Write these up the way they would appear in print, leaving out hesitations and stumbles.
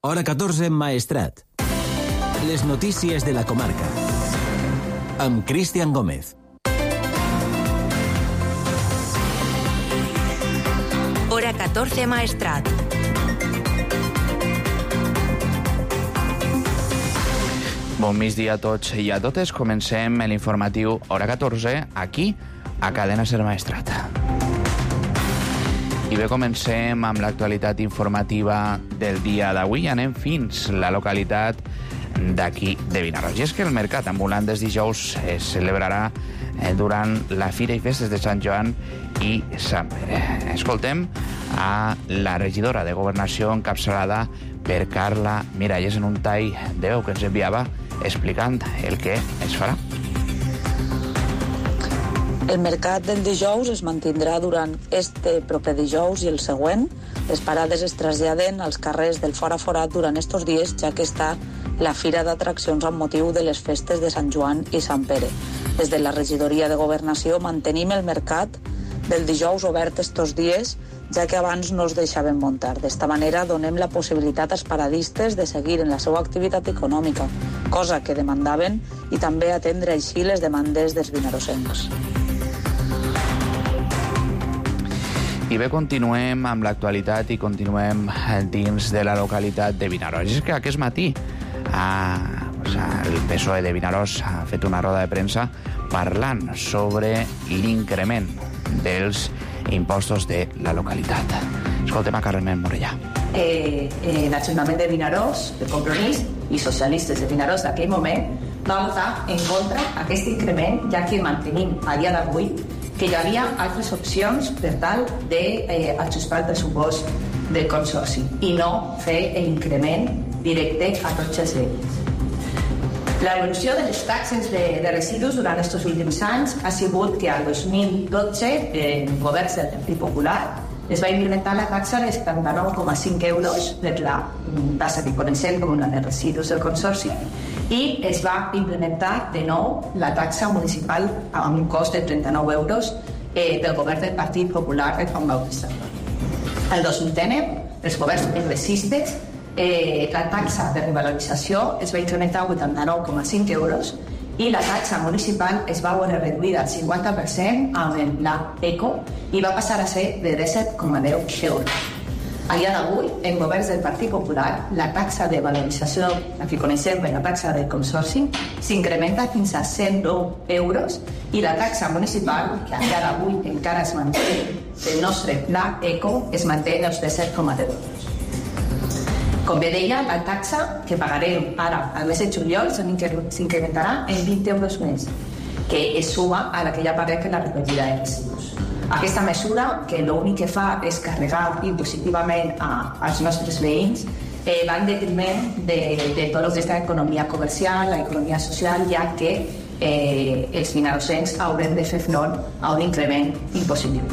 Hora 14 Maestrat. Les notícies de la comarca. Amb Cristian Gómez. Hora 14 Maestrat. Bon migdia a tots i a totes. Comencem l'informatiu Hora 14, aquí, a Cadena Ser Maestrat. I bé, comencem amb l'actualitat informativa del dia d'avui. Anem fins a la localitat d'aquí de Vinaròs. I és que el mercat ambulant des dijous es celebrarà durant la Fira i Festes de Sant Joan i Sant Pere. Escoltem a la regidora de Governació encapçalada per Carla Miralles en un tall de veu que ens enviava explicant el que es farà. El mercat del dijous es mantindrà durant este proper dijous i el següent. Les parades es traslladen als carrers del Fora Forat durant estos dies, ja que està la Fira d'Atraccions amb motiu de les festes de Sant Joan i Sant Pere. Des de la regidoria de Governació mantenim el mercat del dijous obert estos dies, ja que abans no es deixaven muntar. D'esta manera donem la possibilitat als paradistes de seguir en la seva activitat econòmica, cosa que demandaven, i també atendre així les demandes dels vinarosencs. I bé, continuem amb l'actualitat i continuem dins de la localitat de Vinaròs. És que aquest matí el PSOE de Vinaròs ha fet una roda de premsa parlant sobre l'increment dels impostos de la localitat. Escoltem a Carmen Morellà. L'Ajuntament de Vinaròs, de Compromís i socialistes de Vinaròs d'aquell moment va votar en contra d'aquest increment, ja que mantenim a dia d'avui que hi havia altres opcions per tal d'ajustar el pressupost del Consorci i no fer l'increment directe a tots els veïns. L'evolució de les taxes de residus durant aquests últims anys ha sigut que al 2012, en governs del Partit Popular, es va implementar la taxa de 79,5 euros per la tassa que coneixem com la de residus del Consorci, i es va implementar de nou la taxa municipal amb un cost de 39 euros del govern del Partit Popular de Juan Bautista. El 2010, els governs progressistes, la taxa de revalorització es va incrementar a 89,5 euros i la taxa municipal es va veure reduïda al 50% amb el pla ECO i va passar a ser de 17,10 euros. A dia d'avui, en governs del Partit Popular, la taxa de valorització, la que coneixem per la taxa del Consorci, s'incrementa fins a 109 euros i la taxa municipal, que a dia d'avui encara es manté del nostre pla ECO, es manté en els 17,10 euros. Com bé deia, la taxa que pagarem ara al mes de juliol s'incrementarà en 20 euros més, que es suma a la que ja paguem per la recollida de residus. Aquesta mesura, que l'únic que fa és carregar impositivament als nostres veïns, va en detriment de tot el que és l'economia comercial, l'economia social, ja que els vinarosencs haurem de fer front a un increment impositiu.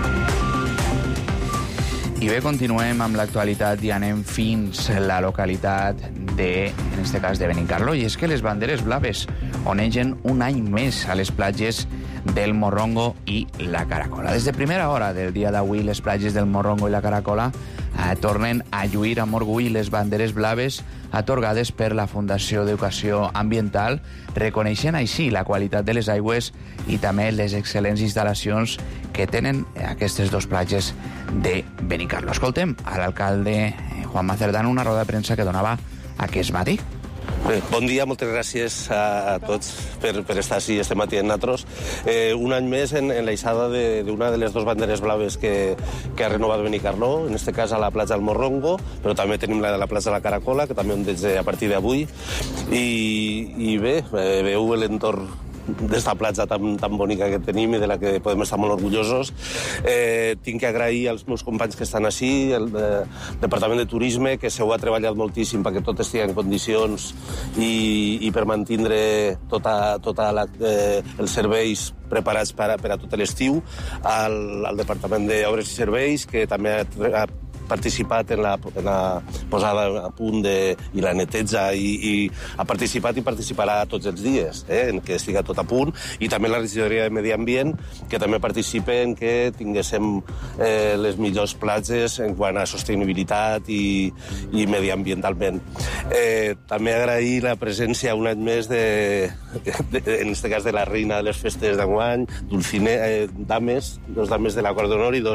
I bé, continuem amb l'actualitat i anem fins a la localitat en este cas de Benicarló, i és que les banderes blaves onegen un any més a les platges del Morrongo i la Caracola. Des de primera hora del dia d'avui, les platges del Morrongo i la Caracola tornen a lluir amb orgull les banderes blaves atorgades per la Fundació d'Educació Ambiental, reconeixent així la qualitat de les aigües i també les excel·lents instal·lacions que tenen aquestes dues platges de Benicarló. Escoltem a l'alcalde Juan Macerdán una roda de premsa que donava aquest matí. Bé, bon dia, moltes gràcies a tots per estar així este matí amb nosaltres. Un any més en l'aixada d'una de les dues banderes blaves que ha renovat Benicarló, en aquest cas a la platja del Morrongo, però també tenim la de la platja de la Caracola, que també des a partir d'avui. I bé, veieu l'entorn d'esta platja tan bonica que tenim i de la que podem estar molt orgullosos. Tinc que agrair als meus companys que estan així, el Departament de Turisme, que s'ho ha treballat moltíssim perquè tot estigui en condicions i per mantindre els serveis preparats per a tot l'estiu, al Departament d'Obres i Serveis, que també ha participat en la posada a punt i la neteja i ha participat i participarà tots els dies, en que estiga tot a punt, i també la regidoria de Medi Ambient, que també participa en que tinguéssim les millors platges en quant a sostenibilitat i mediambientalment. També agrair la presència un any més en aquest cas de la reina de les festes d'enguany, dos dames de la Cort d'Honor i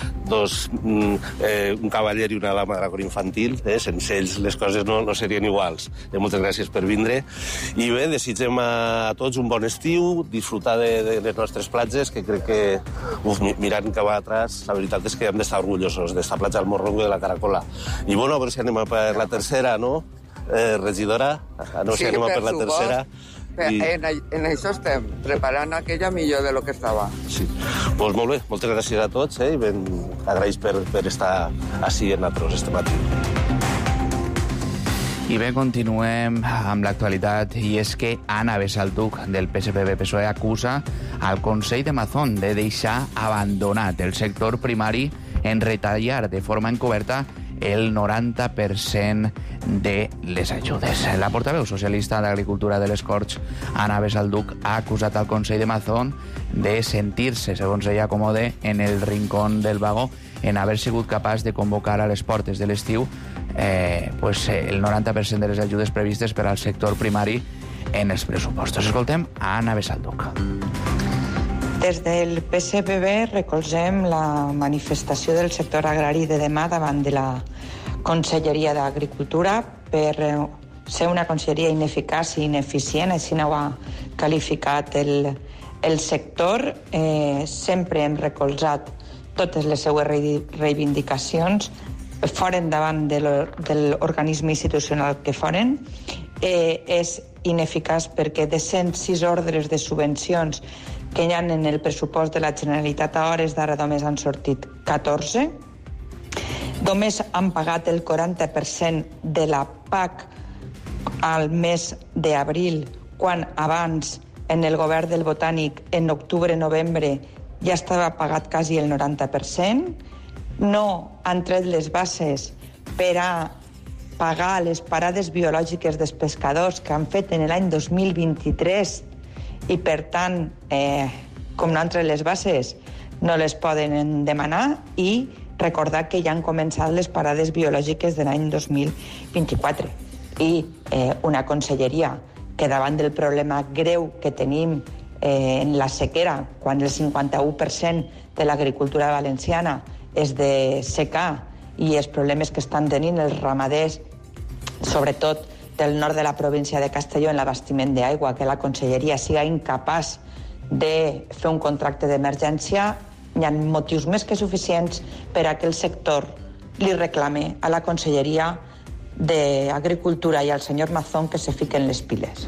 un cavaller i una dama de la Cort Infantil. Sense ells les coses no serien iguals. Moltes gràcies per vindre. I bé, desitgem a tots un bon estiu, disfrutar de les nostres platges, que crec que, mirant cap atrás, la veritat és que hem d'estar orgullosos d'esta platja del Morrongo i de la Caracola. I bueno, a veure si anem per la tercera, no? Regidora, a no sé si anem per la tercera. En això estem, preparant aquella millor de lo que estava. Sí. Doncs molt bé, moltes gràcies a tots i ben agraïts per estar així en nosaltres este matí. I bé, continuem amb l'actualitat, i és que Anna Besalduc, del PSPB-PSOE, acusa al Consell de Mazón de deixar abandonat el sector primari en retallar de forma encoberta el 90% de les ajudes. La portaveu socialista d'Agricultura de les Corts, Anna Besalduc, ha acusat al Consell de Mazón de sentir-se, segons ella, còmode en el rincón del vagó, en haver sigut capaç de convocar a les portes de l'estiu el 90% de les ajudes previstes per al sector primari en els pressupostos. Escoltem a Anna Besalduc. Des del PSPB recolzem la manifestació del sector agrari de demà davant de la Conselleria d'Agricultura per ser una conselleria ineficaç i ineficient, així no ho ha qualificat el sector. Sempre hem recolzat totes les seues reivindicacions, foren davant de l'organisme institucional que foren. És ineficaç perquè de 106 ordres de subvencions que hi ha en el pressupost de la Generalitat a hores d'ara només han sortit 14. Només han pagat el 40% de la PAC al mes d'abril, quan abans, en el govern del Botànic, en octubre-novembre, ja estava pagat quasi el 90%. No han tret les bases per a pagar les parades biològiques dels pescadors que han fet en l'any 2023 i, per tant, com no han tret les bases, no les poden demanar, i recordar que ja han començat les parades biològiques de l'any 2024. I una conselleria que, davant del problema greu que tenim en la sequera, quan el 51% de l'agricultura valenciana és de secà, i els problemes que estan tenint els ramaders, sobretot del nord de la província de Castelló, en l'abastiment d'aigua, que la conselleria siga incapaç de fer un contracte d'emergència, hi ha motius més que suficients per a que el sector li reclame a la Conselleria d'Agricultura i al senyor Mazón que se fiquen les piles.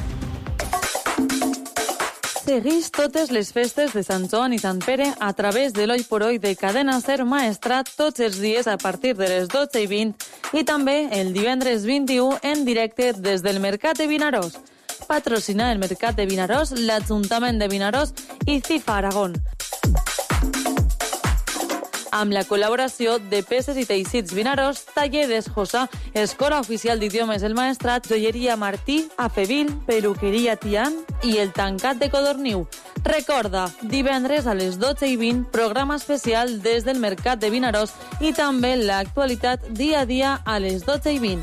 Segueix totes les festes de Sant Joan i Sant Pere a través de l'Oi por Oi de Cadena Ser Maestrat tots els dies a partir de les 12:20 i també el divendres 21 en directe des del Mercat de Vinaròs. Patrocina el Mercat de Vinaròs, l'Ajuntament de Vinaròs i FIFA Aragón. Amb la col·laboració de Peces i Teixits Vinaròs, Taller d'Esjosa, Escola Oficial d'Idiomes El Maestrat, Joieria Martí, Afevil, Peluqueria Tian i el Tancat de Codorniu. Recorda, divendres a les 12:20, programa especial des del Mercat de Vinaròs i també l'actualitat dia a dia a les 12:20.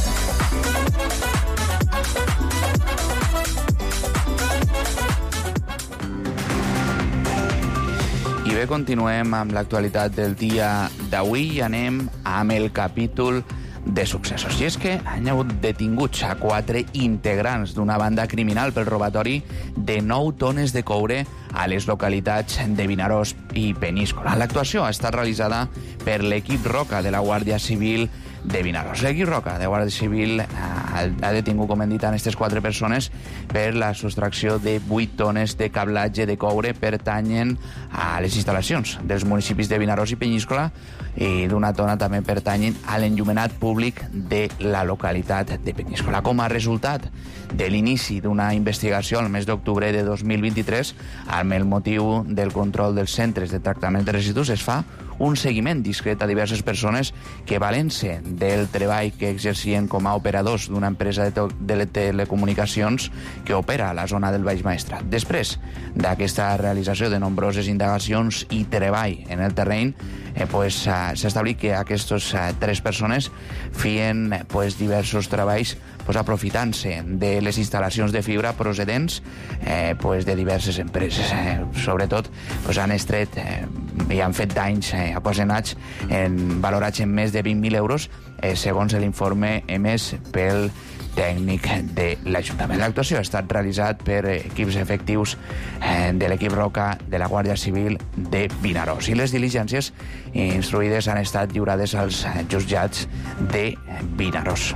I bé, continuem amb l'actualitat del dia d'avui i anem amb el capítol de successos. I és que han hagut detinguts a 4 integrants d'una banda criminal pel robatori de 9 tones de coure a les localitats de Vinaròs i Peníscola. L'actuació ha estat realitzada per l'equip Roca de la Guàrdia Civil de Vinaròs. L'equip Roca de Guàrdia Civil ha detingut, com hem dit, aquestes 4 persones per la sostracció de 8 tones de cablatge de coure pertanyen a les instal·lacions dels municipis de Vinaròs i Peníscola, i d'una tona també pertanyen a l'enllumenat públic de la localitat de Peníscola. Com a resultat de l'inici d'una investigació al mes d'octubre de 2023, amb el motiu del control dels centres de tractament de residus, es fa un seguiment discret a diverses persones que, valent-se del treball que exercien com a operadors d'una empresa de telecomunicacions que opera a la zona del Baix Maestrat. Després d'aquesta realització de nombroses indagacions i treball en el terreny, s'ha establit que aquestes 3 persones feien diversos treballs aprofitant-se de les instal·lacions de fibra procedents de diverses empreses. Sobretot han extret i han fet danys ocasionats valorats en més de 20.000 euros, segons l'informe emès pel tècnic de l'Ajuntament. L'actuació ha estat realitzat per equips efectius de l'equip Roca de la Guàrdia Civil de Vinaròs, i les diligències instruïdes han estat lliurades als jutjats de Vinaròs.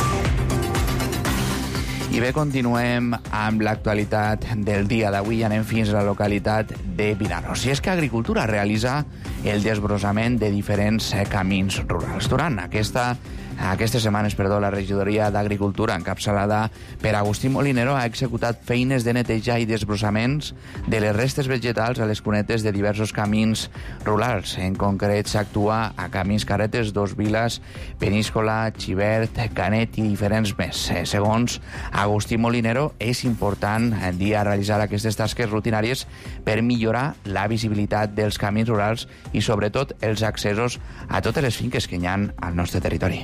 I bé, continuem amb l'actualitat del dia d'avui i anem fins a la localitat de Vinaròs. I és que Agricultura realitza el desbrossament de diferents camins rurals. Durant aquestes setmanes, la regidoria d'Agricultura, encapçalada per Agustí Molinero, ha executat feines de netejar i desbrossaments de les restes vegetals a les cunetes de diversos camins rurals. En concret, s'actua a Camins Carretes, Dos Viles, Peníscola, Xivert, Canet i diferents més. Segons Agustí Molinero, és important dir a realitzar aquestes tasques rutinàries per millorar la visibilitat dels camins rurals i, sobretot, els accessos a totes les finques que hi ha al nostre territori.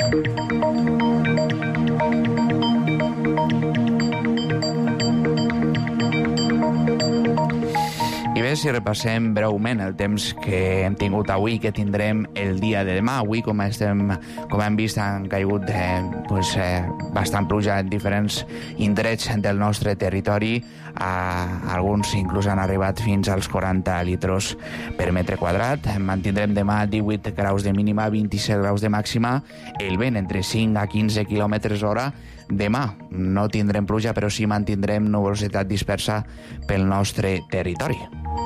I bé, si repassem breument el temps que hem tingut avui i que tindrem el dia de demà. Avui, com hem vist, han caigut bastant pluja en diferents indrets del nostre territori. Alguns inclús han arribat fins als 40 litres per metre quadrat. Mantindrem demà 18 graus de mínima, 27 graus de màxima, el vent entre 5 a 15 km hora. Demà no tindrem pluja, però sí mantindrem nuvolositat dispersa pel nostre territori.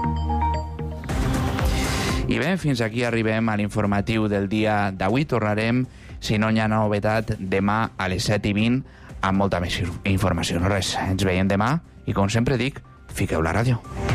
I bé, fins aquí arribem a l'informatiu del dia d'avui. Tornarem, si no hi ha novetat, demà a les 7:20 amb molta més informació. No res, ens veiem demà i, com sempre dic, fiqueu la ràdio.